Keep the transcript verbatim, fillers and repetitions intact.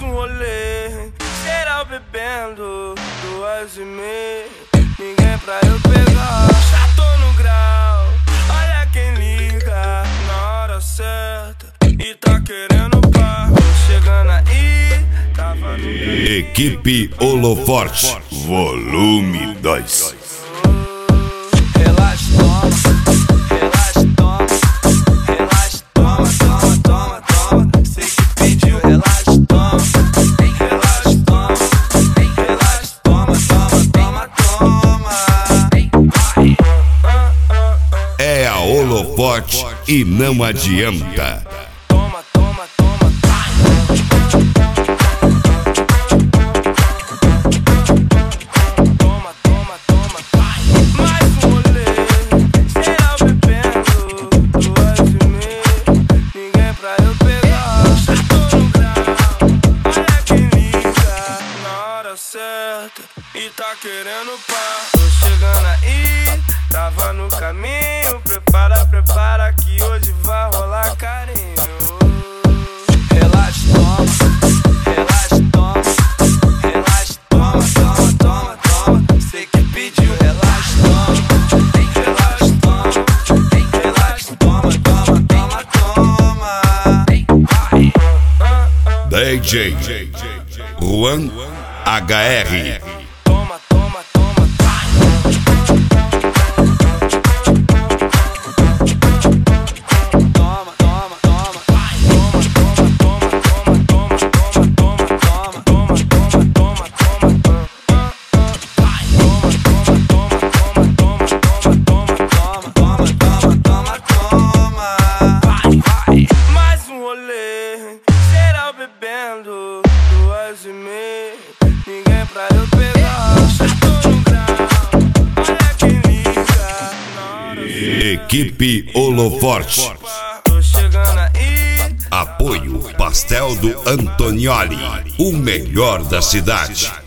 um rolê, geral bebendo, duas e meia, ninguém pra eu pegar. Já tô no grau, olha quem liga na hora certa e tá querendo par. Chegando aí, tava no... Equipe Holoforte, volume dois. Relaxa, toma, relaxa, toma, relaxa, toma, toma, toma, toma. Sei que pediu, relaxa, toma, relaxa, toma, relaxa, toma, toma, toma, toma. É a Holoforte e não adianta. Toma, toma, toma. Toma, toma, toma. Mais um rolê, geral bebendo, duas e meia, ninguém pra eu pegar. Já tô no grau, olha quem liga na hora certa e tá querendo par. Tô chegando aí, tava no caminho. Prepara, prepara que hoje vai rolar carinho. Relaxa, toma, relaxa, toma, relaxa, toma, toma, toma, toma. Sei que pediu, relaxa, toma, relaxa, toma, relaxa, toma, toma, toma, toma. D J Juan H R. Toma, toma, toma. Toma, toma, toma. Toma, toma, toma, toma, toma, toma, toma, toma, toma, toma, toma. Mais um rolê, geral bebendo, duas e meia, ninguém pra eu pegar. Já tô no grau, olha quem liga na hora certa. Equipe Holoforte. Tô chegando aí. Apoio Pastel do Antonioli, o melhor da cidade.